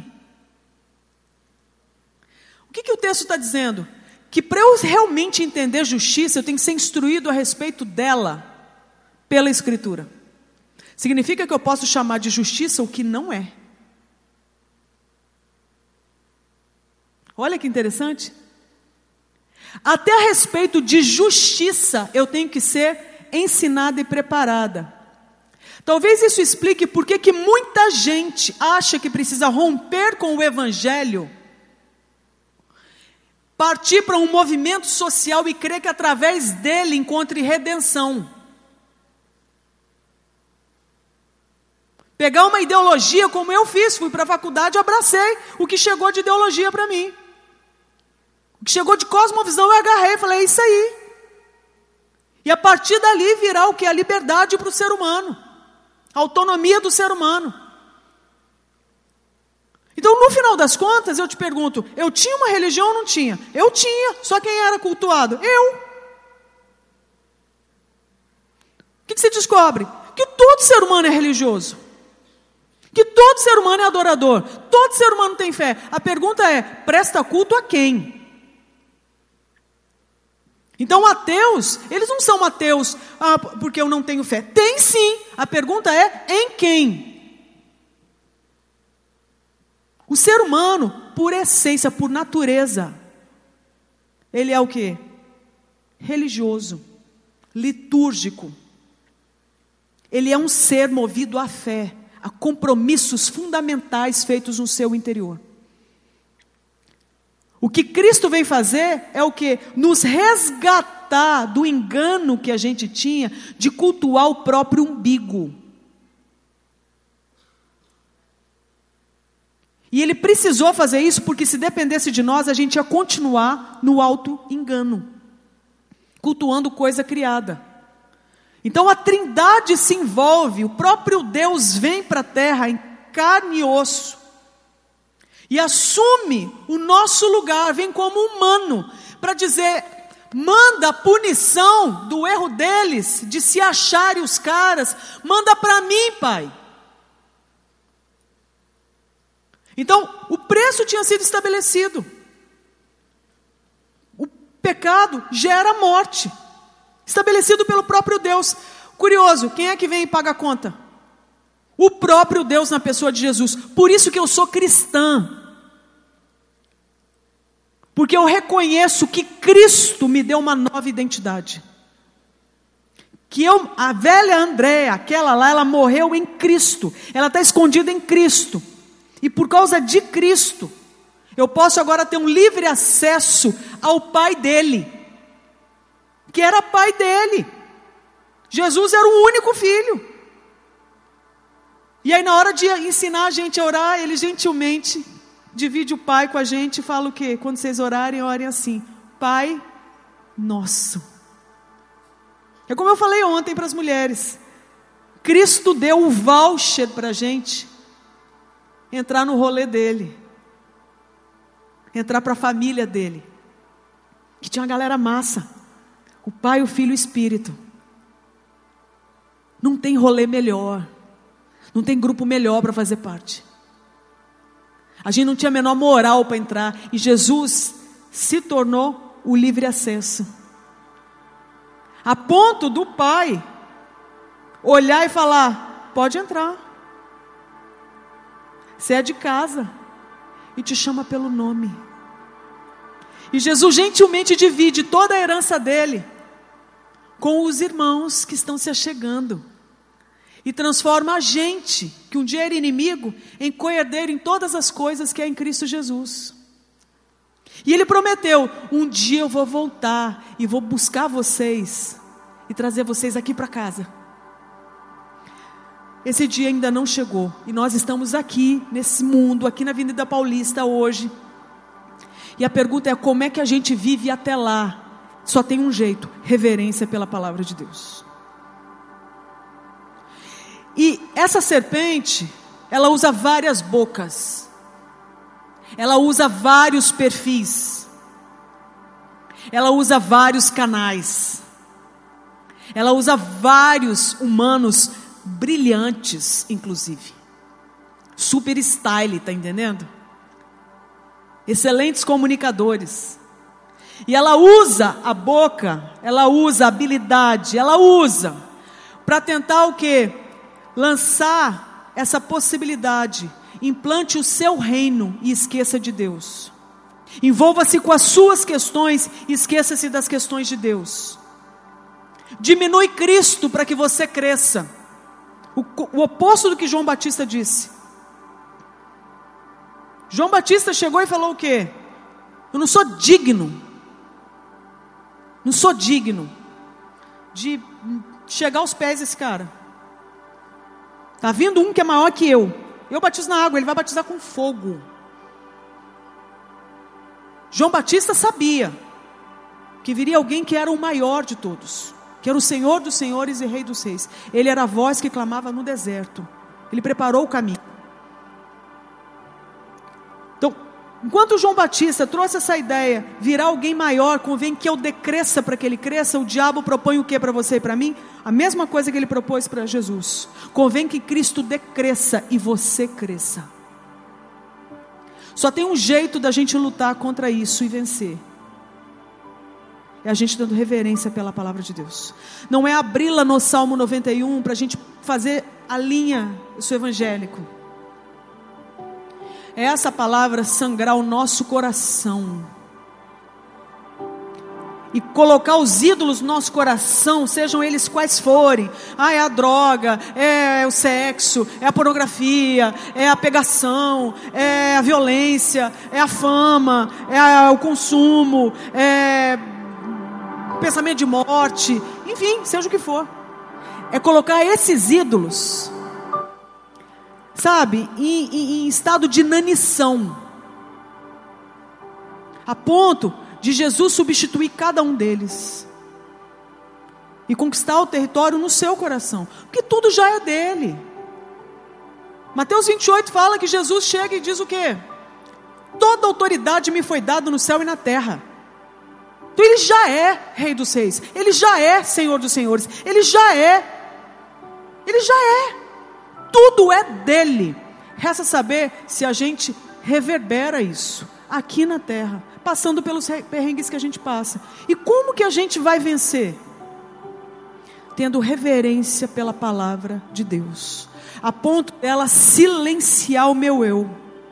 O que, que o texto está dizendo? Que para eu realmente entender justiça, eu tenho que ser instruído a respeito dela pela Escritura. Significa que eu posso chamar de justiça o que não é. Olha que interessante. Até a respeito de justiça, eu tenho que ser ensinada e preparada. Talvez isso explique por que muita gente acha que precisa romper com o Evangelho, partir para um movimento social e crer que através dele encontre redenção. Pegar uma ideologia como eu fiz, fui para a faculdade e abracei o que chegou de ideologia para mim. O que chegou de cosmovisão eu agarrei e falei, é isso aí. E a partir dali virá o que? A liberdade para o ser humano. A autonomia do ser humano. Então, no final das contas, eu te pergunto, eu tinha uma religião ou não tinha? Eu tinha, só quem era cultuado? Eu. O que, que você descobre? Que todo ser humano é religioso. Que todo ser humano é adorador. Todo ser humano tem fé. A pergunta é, presta culto a quem? Então, ateus, eles não são ateus ah, porque eu não tenho fé. Tem sim. A pergunta é, em quem? O ser humano, por essência, por natureza, ele é o quê? Religioso, litúrgico. Ele é um ser movido à fé, a compromissos fundamentais feitos no seu interior. O que Cristo vem fazer é o quê? Nos resgatar do engano que a gente tinha de cultuar o próprio umbigo. E ele precisou fazer isso porque se dependesse de nós, a gente ia continuar no auto-engano, cultuando coisa criada. Então a trindade se envolve, o próprio Deus vem para a terra em carne e osso, e assume o nosso lugar, vem como humano, para dizer, manda a punição do erro deles, de se acharem os caras, manda para mim, Pai. Então, o preço tinha sido estabelecido. O pecado gera morte, estabelecido pelo próprio Deus. Curioso, quem é que vem e paga a conta? O próprio Deus na pessoa de Jesus. Por isso que eu sou cristã. Porque eu reconheço que Cristo me deu uma nova identidade. Que eu, a velha Andréia, aquela lá, ela morreu em Cristo. Ela está escondida em Cristo. E por causa de Cristo, eu posso agora ter um livre acesso ao Pai dele. Que era Pai dele. Jesus era o único filho. E aí na hora de ensinar a gente a orar, ele gentilmente divide o Pai com a gente e fala o quê? Quando vocês orarem, orem assim, Pai nosso. É como eu falei ontem para as mulheres, Cristo deu o voucher para a gente entrar no rolê dele, entrar para a família dele, que tinha uma galera massa, o Pai, o Filho e o Espírito. Não tem rolê melhor, não tem grupo melhor para fazer parte. A gente não tinha a menor moral para entrar. E Jesus se tornou o livre acesso. A ponto do Pai olhar e falar, pode entrar. Você é de casa. E te chama pelo nome. E Jesus gentilmente divide toda a herança dele com os irmãos que estão se achegando. E transforma a gente, que um dia era inimigo, em co-herdeiro em todas as coisas que é em Cristo Jesus. E ele prometeu, um dia eu vou voltar e vou buscar vocês e trazer vocês aqui para casa. Esse dia ainda não chegou. E nós estamos aqui, nesse mundo, aqui na Avenida Paulista hoje. E a pergunta é, como é que a gente vive até lá? Só tem um jeito, reverência pela palavra de Deus. E essa serpente, ela usa várias bocas. Ela usa vários perfis. Ela usa vários canais. Ela usa vários humanos brilhantes, inclusive. Super style, tá entendendo? Excelentes comunicadores. E ela usa a boca, ela usa a habilidade, ela usa para tentar o quê? Lançar essa possibilidade. Implante o seu reino e esqueça de Deus. Envolva-se com as suas questões e esqueça-se das questões de Deus. Diminui Cristo para que você cresça. O, o oposto do que João Batista disse. João Batista chegou e falou o quê? Eu não sou digno. Não sou digno de chegar aos pés desse cara. Está vindo um que é maior que eu. Eu batizo na água, ele vai batizar com fogo. João Batista sabia que viria alguém que era o maior de todos, que era o Senhor dos senhores e Rei dos reis. Ele era a voz que clamava no deserto. Ele preparou o caminho. Então, enquanto João Batista trouxe essa ideia, virá alguém maior, convém que eu decresça para que ele cresça. O diabo propõe o que para você e para mim? A mesma coisa que ele propôs para Jesus. Convém que Cristo decresça e você cresça. Só tem um jeito da gente lutar contra isso e vencer. É a gente dando reverência pela palavra de Deus. Não é abri-la no Salmo noventa e um para a gente fazer a linha do seu evangélico. É essa palavra sangrar o nosso coração. E colocar os ídolos no nosso coração, sejam eles quais forem. Ah, é a droga, é o sexo, é a pornografia, é a pegação, é a violência, é a fama, é a, o consumo, é o pensamento de morte, enfim, seja o que for. É colocar esses ídolos, sabe, em, em, em estado de inanição, a ponto de Jesus substituir cada um deles e conquistar o território no seu coração, porque tudo já é dele. Mateus vinte e oito fala que Jesus chega e diz o quê? Toda autoridade me foi dada no céu e na terra. Então ele já é Rei dos reis, ele já é Senhor dos senhores, ele já é, ele já é, tudo é dele. Resta saber se a gente reverbera isso aqui na terra, passando pelos perrengues que a gente passa. E como que a gente vai vencer? Tendo reverência pela palavra de Deus, a ponto dela silenciar o meu eu,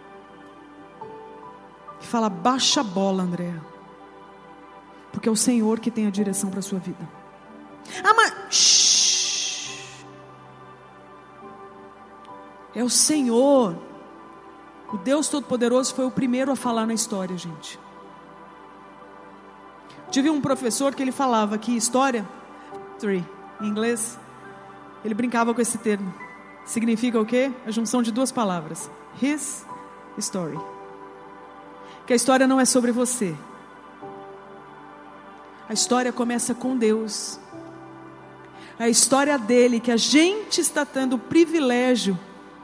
e fala, baixa a bola, Andréa, porque é o Senhor que tem a direção para a sua vida. Ah, mas shh, é o Senhor. O Deus Todo-Poderoso foi o primeiro a falar na história, gente. Tive um professor que ele falava que história, history, em inglês, ele brincava com esse termo. Significa o quê? A junção de duas palavras. His story. Que a história não é sobre você. A história começa com Deus. A história dele, que a gente está tendo o privilégio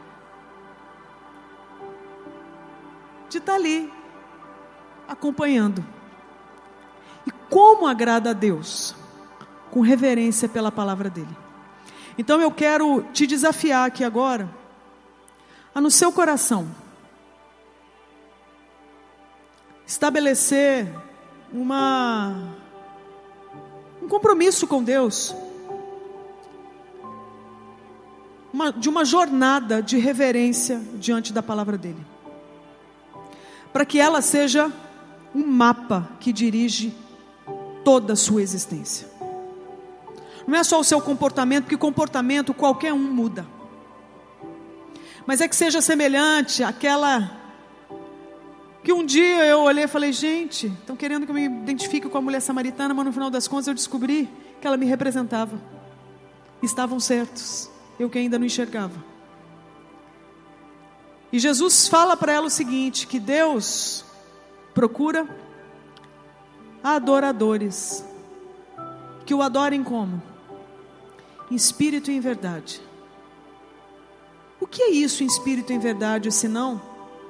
de estar ali, acompanhando. E como agrada a Deus? Com reverência pela palavra dele. Então eu quero te desafiar aqui agora, a no seu coração, estabelecer uma, um compromisso com Deus, uma, de uma jornada de reverência diante da palavra dele, para que ela seja um mapa que dirige toda a sua existência. Não é só o seu comportamento, porque comportamento qualquer um muda, mas é que seja semelhante àquela que um dia eu olhei e falei, gente, estão querendo que eu me identifique com a mulher samaritana, mas no final das contas eu descobri que ela me representava. Estavam certos, eu que ainda não enxergava. E Jesus fala para ela o seguinte, que Deus procura adoradores, que o adorem como? Em espírito e em verdade. O que é isso, em espírito e em verdade, senão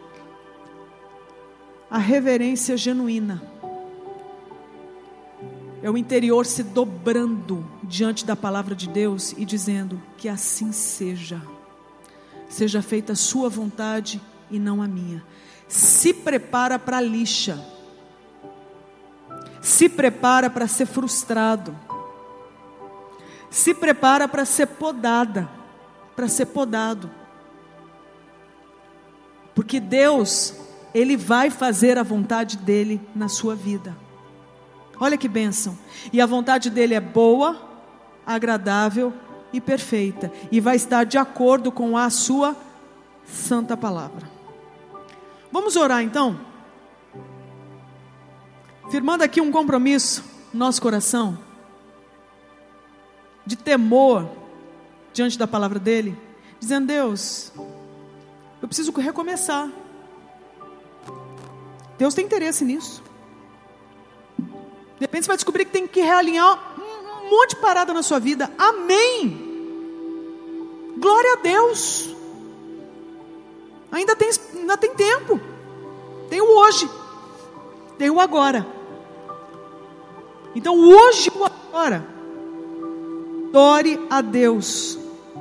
a reverência genuína? É o interior se dobrando diante da palavra de Deus e dizendo, que assim seja. Seja feita a sua vontade e não a minha. Se prepara para a lixa. Se prepara para ser frustrado. se prepara para ser podada, para ser podado. Porque Deus, Ele vai fazer a vontade dEle na sua vida. Olha que bênção. E a vontade dEle é boa, agradável e perfeita. E vai estar de acordo com a sua santa palavra. Vamos orar então? Firmando aqui um compromisso no nosso coração, de temor diante da palavra dEle, dizendo: Deus, eu preciso recomeçar. Deus tem interesse nisso. De repente você vai descobrir que tem que realinhar um monte de parada na sua vida. Amém. Glória a Deus. Ainda tem, ainda tem tempo. Tem o hoje. Tem o agora. Então hoje e o agora, adore a Deus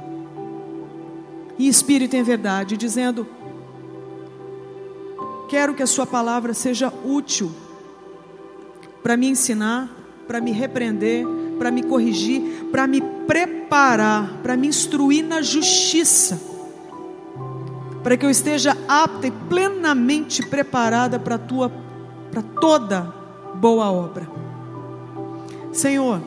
em espírito e em verdade, dizendo: quero que a sua palavra seja útil para me ensinar, para me repreender, para me corrigir, para me preparar, para me instruir na justiça, para que eu esteja apta e plenamente preparada para a tua, para toda boa obra. Senhor,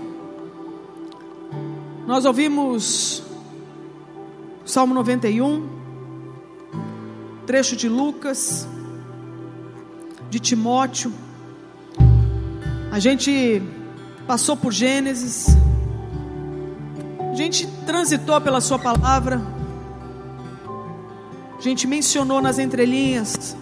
nós ouvimos Salmo noventa e um, trecho de Lucas, de Timóteo. A gente passou por Gênesis, a gente transitou pela sua palavra, a gente mencionou nas entrelinhas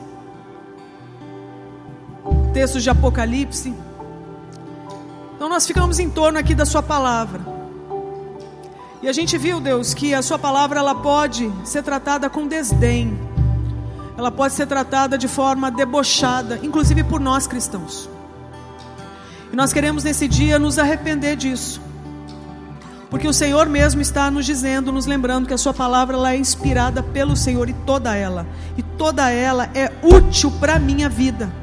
textos de Apocalipse. Então nós ficamos em torno aqui da sua palavra, e a gente viu, Deus, que a sua palavra ela pode ser tratada com desdém, ela pode ser tratada de forma debochada, inclusive por nós cristãos. E nós queremos nesse dia nos arrepender disso, porque o Senhor mesmo está nos dizendo, nos lembrando que a sua palavra ela é inspirada pelo Senhor, e toda ela, e toda ela é útil para a minha vida.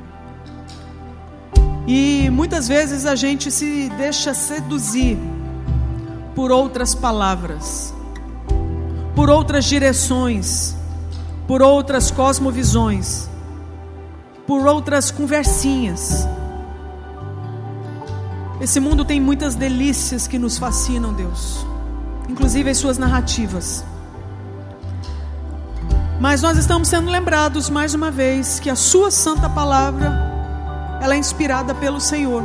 E muitas vezes a gente se deixa seduzir por outras palavras, por outras direções, por outras cosmovisões, por outras conversinhas. Esse mundo tem muitas delícias que nos fascinam, Deus, inclusive as suas narrativas. Mas nós estamos sendo lembrados mais uma vez que a sua santa palavra, ela é inspirada pelo Senhor.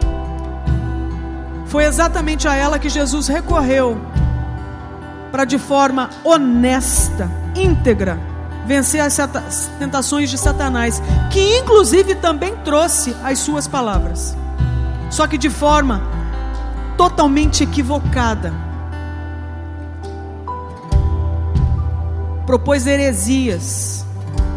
Foi exatamente a ela que Jesus recorreu para, de forma honesta, íntegra, vencer as tentações de Satanás, que inclusive também trouxe as suas palavras, só que de forma totalmente equivocada. Propôs heresias,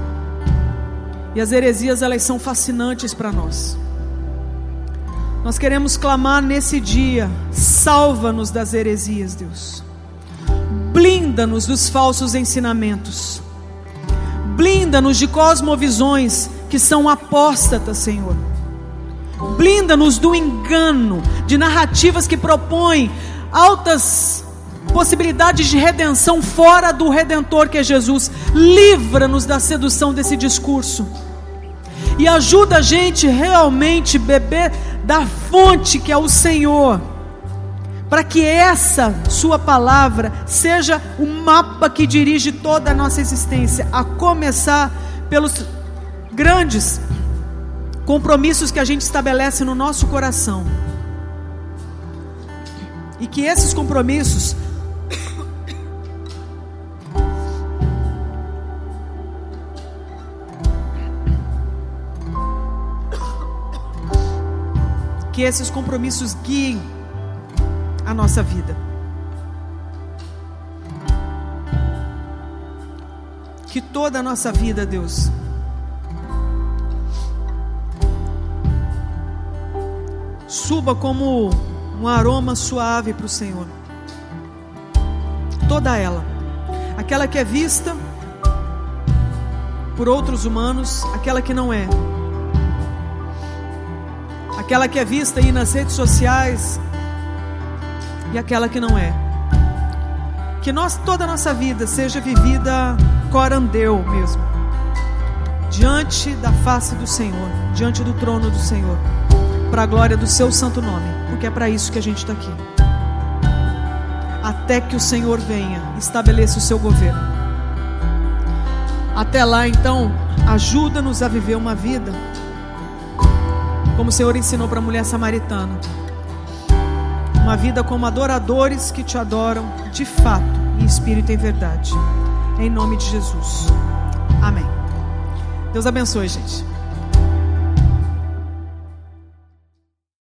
e as heresias elas são fascinantes para nós. Nós queremos clamar nesse dia: salva-nos das heresias, Deus. Blinda-nos dos falsos ensinamentos. Blinda-nos de cosmovisões que são apóstatas, Senhor. Blinda-nos do engano, de narrativas que propõem altas possibilidades de redenção fora do Redentor que é Jesus. Livra-nos da sedução desse discurso e ajuda a gente realmente beber da fonte que é o Senhor, para que essa sua palavra seja o mapa que dirige toda a nossa existência, a começar pelos grandes compromissos que a gente estabelece no nosso coração, e que esses compromissos que esses compromissos guiem a nossa vida. Que toda a nossa vida, Deus, suba como um aroma suave para o Senhor. Toda ela, aquela que é vista por outros humanos, aquela que não é, aquela que é vista aí nas redes sociais, e aquela que não é. Que nós, toda a nossa vida seja vivida corandeu mesmo, diante da face do Senhor, diante do trono do Senhor, para a glória do seu santo nome, porque é para isso que a gente está aqui. Até que o Senhor venha, estabeleça o seu governo. Até lá, então, ajuda-nos a viver uma vida como o Senhor ensinou para a mulher samaritana, uma vida como adoradores que te adoram de fato, em espírito e em verdade, em nome de Jesus, amém. Deus abençoe, gente.